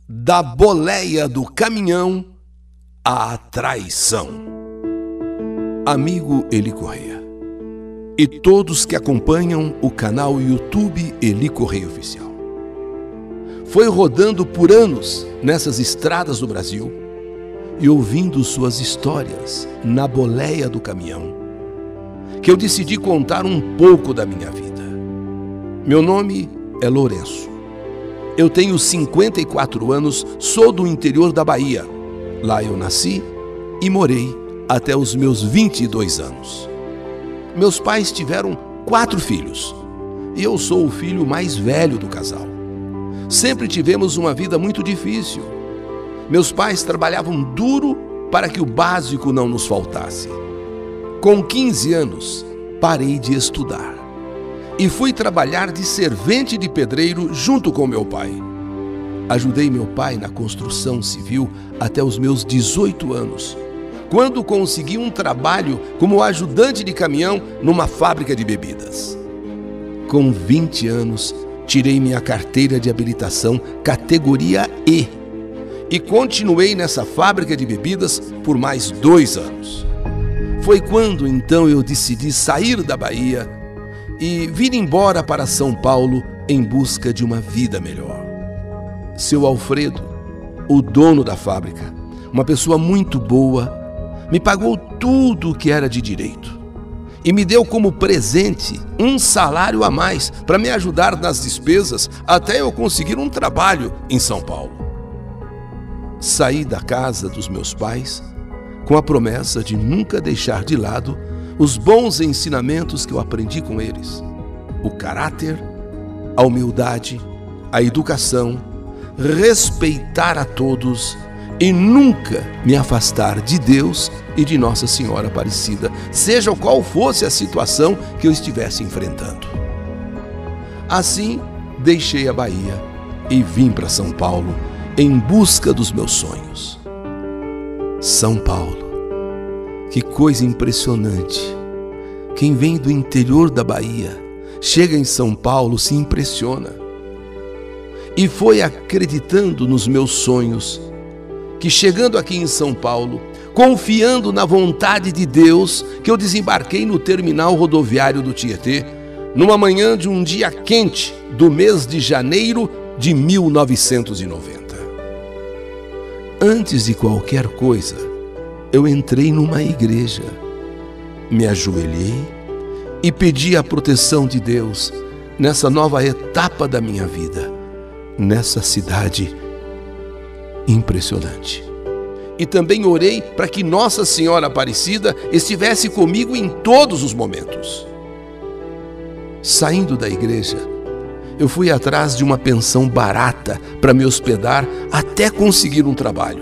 Da boleia do caminhão à traição. Amigo Eli Correia e todos que acompanham o canal YouTube Eli Correia Oficial. Foi rodando por anos nessas estradas do Brasil e ouvindo suas histórias na boleia do caminhão que eu decidi contar um pouco da minha vida. Meu nome é Lourenço. Eu tenho 54 anos, sou do interior da Bahia. Lá eu nasci e morei até os meus 22 anos. Meus pais tiveram 4 filhos e eu sou o filho mais velho do casal. Sempre tivemos uma vida muito difícil. Meus pais trabalhavam duro para que o básico não nos faltasse. Com 15 anos, parei de estudar e fui trabalhar de servente de pedreiro junto com meu pai. Ajudei meu pai na construção civil até os meus 18 anos, quando consegui um trabalho como ajudante de caminhão numa fábrica de bebidas. Com 20 anos, tirei minha carteira de habilitação categoria E e continuei nessa fábrica de bebidas por mais 2 anos. Foi quando então eu decidi sair da Bahia e vir embora para São Paulo em busca de uma vida melhor. Seu Alfredo, o dono da fábrica, uma pessoa muito boa, me pagou tudo o que era de direito e me deu como presente um salário a mais para me ajudar nas despesas até eu conseguir um trabalho em São Paulo. Saí da casa dos meus pais com a promessa de nunca deixar de lado os bons ensinamentos que eu aprendi com eles: o caráter, a humildade, a educação, respeitar a todos e nunca me afastar de Deus e de Nossa Senhora Aparecida, seja qual fosse a situação que eu estivesse enfrentando. Assim, deixei a Bahia e vim para São Paulo em busca dos meus sonhos. São Paulo, que coisa impressionante! Quem vem do interior da Bahia, chega em São Paulo, se impressiona. E foi acreditando nos meus sonhos que, chegando aqui em São Paulo, confiando na vontade de Deus, que eu desembarquei no terminal rodoviário do Tietê, numa manhã de um dia quente do mês de janeiro de 1990. Antes de qualquer coisa, eu entrei numa igreja, me ajoelhei e pedi a proteção de Deus nessa nova etapa da minha vida, nessa cidade impressionante. E também orei para que Nossa Senhora Aparecida estivesse comigo em todos os momentos. Saindo da igreja, eu fui atrás de uma pensão barata para me hospedar até conseguir um trabalho.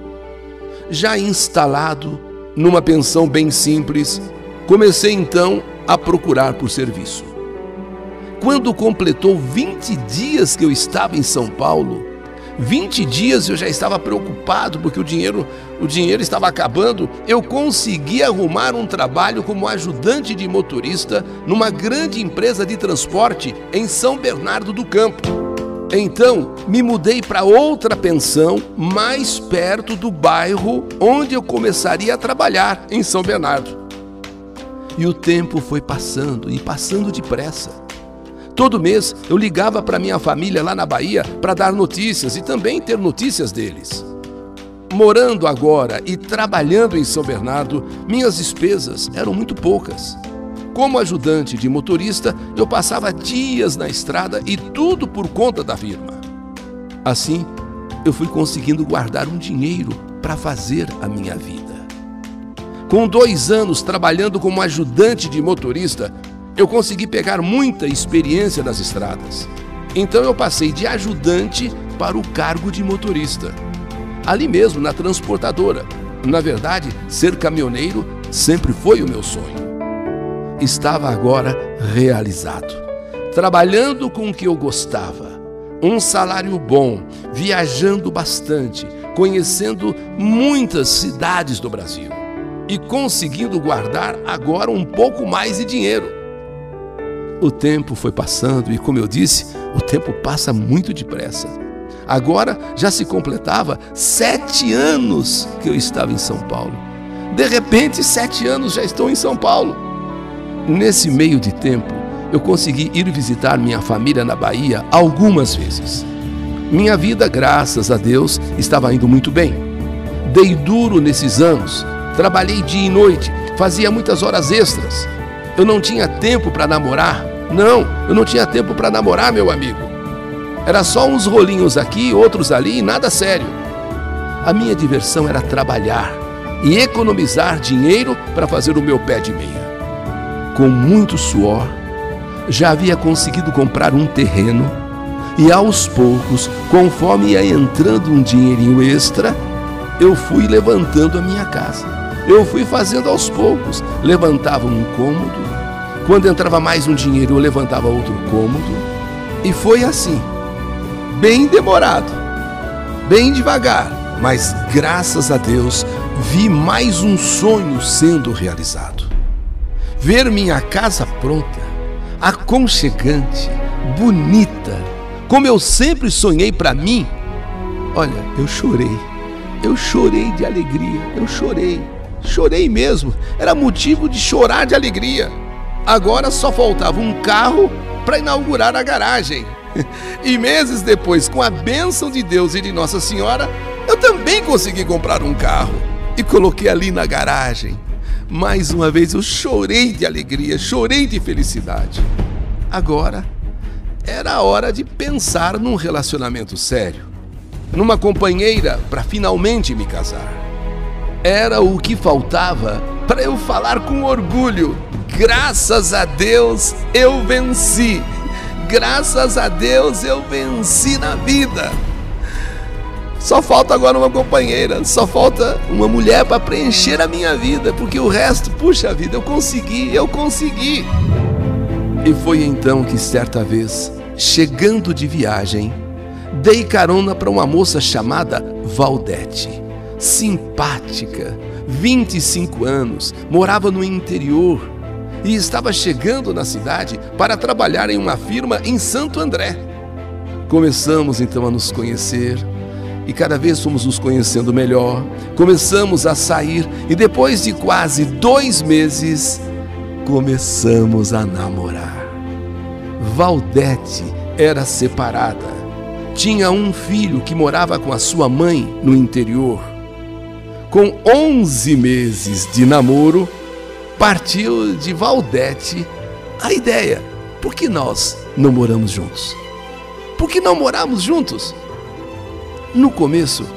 Já instalado numa pensão bem simples, comecei então a procurar por serviço. Quando completou 20 dias que eu estava em São Paulo, 20 dias eu já estava preocupado porque o dinheiro estava acabando, eu consegui arrumar um trabalho como ajudante de motorista numa grande empresa de transporte em São Bernardo do Campo. Então, me mudei para outra pensão mais perto do bairro onde eu começaria a trabalhar, em São Bernardo. E o tempo foi passando e passando depressa. Todo mês eu ligava para minha família lá na Bahia para dar notícias e também ter notícias deles. Morando agora e trabalhando em São Bernardo, minhas despesas eram muito poucas. Como ajudante de motorista, eu passava dias na estrada e tudo por conta da firma. Assim, eu fui conseguindo guardar um dinheiro para fazer a minha vida. Com 2 anos trabalhando como ajudante de motorista, eu consegui pegar muita experiência nas estradas. Então eu passei de ajudante para o cargo de motorista. Ali mesmo, na transportadora. Na verdade, ser caminhoneiro sempre foi o meu sonho. Estava agora realizado, trabalhando com o que eu gostava, um salário bom, viajando bastante, conhecendo muitas cidades do Brasil e conseguindo guardar agora um pouco mais de dinheiro. O tempo foi passando e, como eu disse, o tempo passa muito depressa. Agora já se completava 7 anos que eu estava em São Paulo. De repente, 7 anos já estou em São Paulo. Nesse meio de tempo, eu consegui ir visitar minha família na Bahia algumas vezes. Minha vida, graças a Deus, estava indo muito bem. Dei duro nesses anos, trabalhei dia e noite, fazia muitas horas extras. Eu não tinha tempo para namorar. Não, eu não tinha tempo para namorar, meu amigo. Era só uns rolinhos aqui, outros ali, nada sério. A minha diversão era trabalhar e economizar dinheiro para fazer o meu pé de meia. Com muito suor, já havia conseguido comprar um terreno e aos poucos, conforme ia entrando um dinheirinho extra, eu fui levantando a minha casa. Eu fui fazendo aos poucos, levantava um cômodo, quando entrava mais um dinheiro eu levantava outro cômodo, e foi assim, bem demorado, bem devagar, mas graças a Deus vi mais um sonho sendo realizado. Ver minha casa pronta, aconchegante, bonita, como eu sempre sonhei para mim. Olha, eu chorei de alegria, chorei mesmo, era motivo de chorar de alegria. Agora só faltava um carro para inaugurar a garagem. E meses depois, com a bênção de Deus e de Nossa Senhora, eu também consegui comprar um carro e coloquei ali na garagem. Mais uma vez eu chorei de alegria, chorei de felicidade. Agora era a hora de pensar num relacionamento sério, numa companheira para finalmente me casar. Era o que faltava para eu falar com orgulho: graças a Deus eu venci, graças a Deus eu venci na vida. Só falta agora uma companheira, só falta uma mulher para preencher a minha vida, porque o resto, puxa vida, eu consegui. E foi então que certa vez, chegando de viagem, dei carona para uma moça chamada Valdete, simpática, 25 anos, morava no interior e estava chegando na cidade para trabalhar em uma firma em Santo André. Começamos então a nos conhecer e cada vez fomos nos conhecendo melhor, começamos a sair e depois de quase 2 meses, começamos a namorar. Valdete era separada, tinha um filho que morava com a sua mãe no interior. Com 11 meses de namoro, partiu de Valdete a ideia: por que nós não moramos juntos? Por que não moramos juntos? No começo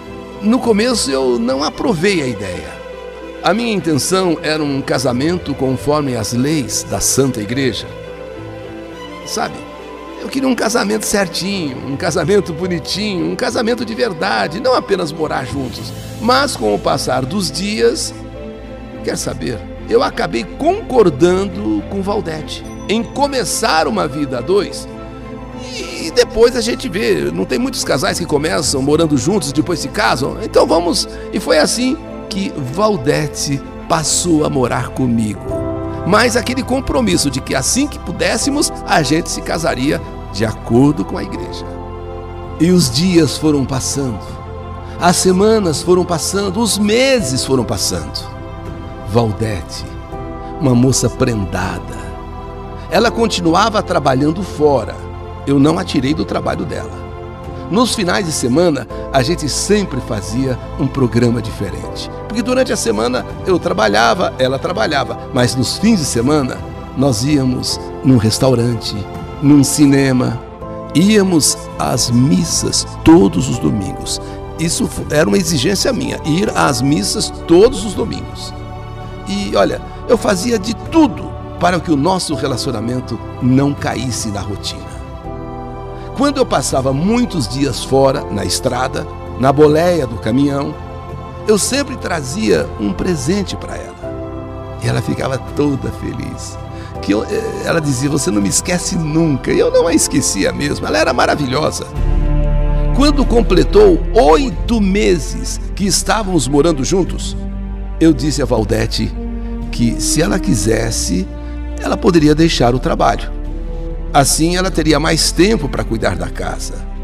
eu não aprovei a ideia. A minha intenção era um casamento conforme as leis da Santa Igreja. Sabe, eu queria um casamento certinho, um casamento bonitinho, um casamento de verdade, não apenas morar juntos. Mas com o passar dos dias, quer saber, eu acabei concordando com Valdete em começar uma vida a 2. E depois a gente vê, não tem muitos casais que começam morando juntos e depois se casam. Então vamos, e foi assim que Valdete passou a morar comigo. Mas aquele compromisso de que assim que pudéssemos, a gente se casaria de acordo com a igreja. E os dias foram passando, as semanas foram passando, os meses foram passando. Valdete, uma moça prendada, ela continuava trabalhando fora. Eu não a tirei do trabalho dela. Nos finais de semana, a gente sempre fazia um programa diferente. Porque durante a semana eu trabalhava, ela trabalhava, mas nos fins de semana nós íamos num restaurante, num cinema, íamos às missas todos os domingos. Isso era uma exigência minha, ir às missas todos os domingos. E olha, eu fazia de tudo para que o nosso relacionamento não caísse na rotina. Quando eu passava muitos dias fora, na estrada, na boleia do caminhão, eu sempre trazia um presente para ela. E ela ficava toda feliz. Ela dizia: você não me esquece nunca. E eu não a esquecia mesmo, ela era maravilhosa. Quando completou 8 meses que estávamos morando juntos, eu disse a Valdete que, se ela quisesse, ela poderia deixar o trabalho. Assim ela teria mais tempo para cuidar da casa.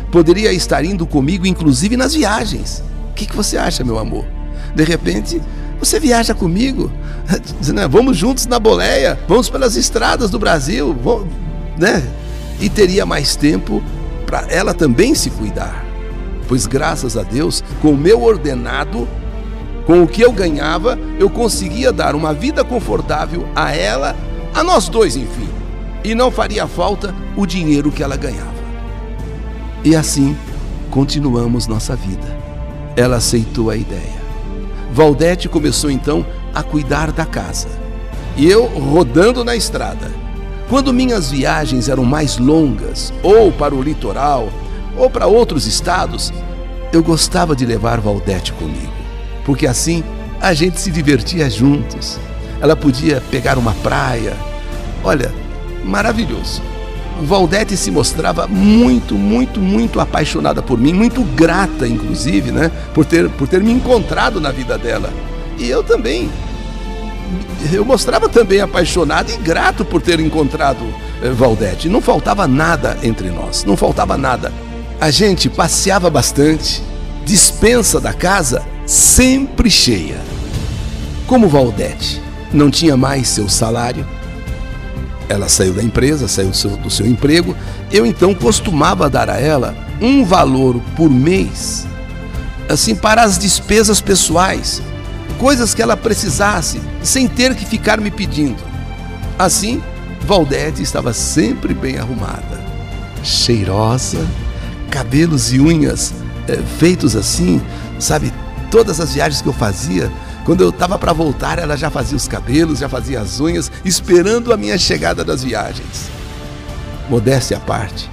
Poderia estar indo comigo, inclusive nas viagens. O que você acha, meu amor? De repente, você viaja comigo, né? Vamos juntos na boleia, vamos pelas estradas do Brasil, né? E teria mais tempo para ela também se cuidar. Pois graças a Deus, com o meu ordenado, com o que eu ganhava, eu conseguia dar uma vida confortável a ela, a nós dois, enfim. E não faria falta o dinheiro que ela ganhava. E assim, continuamos nossa vida. Ela aceitou a ideia. Valdete começou então a cuidar da casa. E eu rodando na estrada. Quando minhas viagens eram mais longas, ou para o litoral, ou para outros estados, eu gostava de levar Valdete comigo. Porque assim a gente se divertia juntos. Ela podia pegar uma praia. Olha, maravilhoso. Valdete se mostrava muito, muito, muito apaixonada por mim, muito grata, inclusive, né, por ter me encontrado na vida dela. E eu também. Eu mostrava também apaixonado e grato por ter encontrado Valdete. Não faltava nada entre nós, não faltava nada. A gente passeava bastante, despensa da casa sempre cheia. Como Valdete não tinha mais seu salário, ela saiu da empresa, saiu do seu emprego, eu então costumava dar a ela um valor por mês, assim, para as despesas pessoais, coisas que ela precisasse, sem ter que ficar me pedindo. Assim, Valdete estava sempre bem arrumada, cheirosa, cabelos e unhas feitos assim, sabe, todas as viagens que eu fazia, quando eu estava para voltar, ela já fazia os cabelos, já fazia as unhas, esperando a minha chegada das viagens. Modéstia à parte,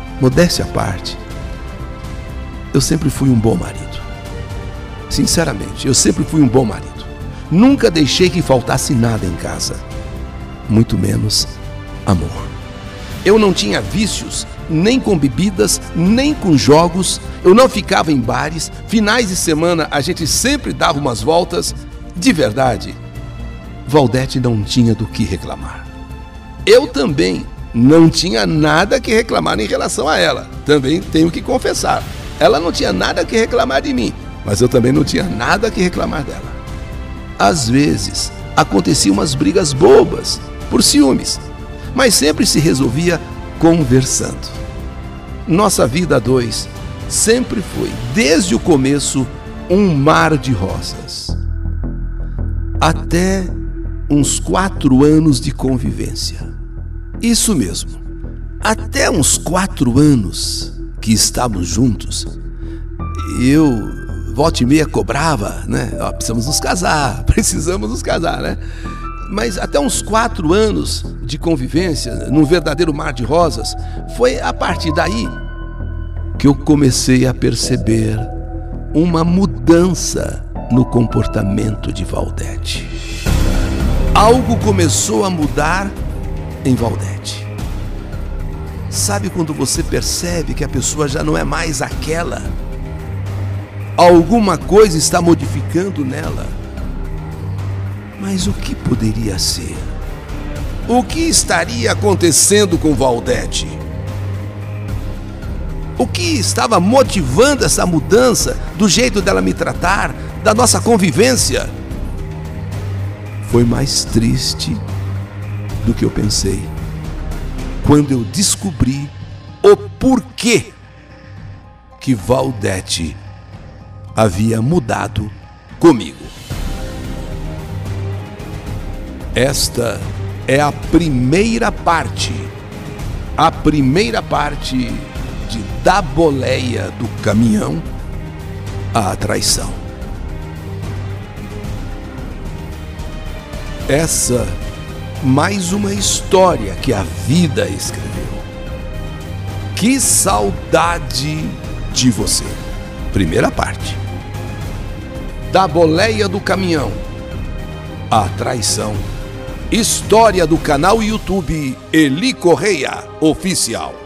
eu sempre fui um bom marido. Sinceramente, eu sempre fui um bom marido. Nunca deixei que faltasse nada em casa, muito menos amor. Eu não tinha vícios, nem com bebidas, nem com jogos. Eu não ficava em bares. Finais de semana a gente sempre dava umas voltas. De verdade, Valdete não tinha do que reclamar. Eu também não tinha nada que reclamar em relação a ela. Também tenho que confessar. Ela não tinha nada que reclamar de mim, mas eu também não tinha nada que reclamar dela. Às vezes, aconteciam umas brigas bobas, por ciúmes, mas sempre se resolvia conversando. Nossa vida a dois sempre foi, desde o começo, um mar de rosas. Até uns 4 anos de convivência. Isso mesmo, até uns 4 anos que estávamos juntos, eu, volta e meia, cobrava, né? Precisamos nos casar, né? Mas até uns 4 anos de convivência, num verdadeiro mar de rosas, foi a partir daí que eu comecei a perceber uma mudança no comportamento de Valdete. Algo começou a mudar em Valdete. Sabe quando você percebe que a pessoa já não é mais aquela? Alguma coisa está modificando nela. Mas o que poderia ser? O que estaria acontecendo com Valdete? O que estava motivando essa mudança do jeito dela me tratar, da nossa convivência? Foi mais triste do que eu pensei, quando eu descobri o porquê que Valdete havia mudado comigo. Esta é a primeira parte de Da Boleia do Caminhão à Traição. Essa mais uma história que a vida escreveu. Que saudade de você. Primeira parte. Da Boleia do Caminhão à Traição. História do canal YouTube Eli Correia Oficial.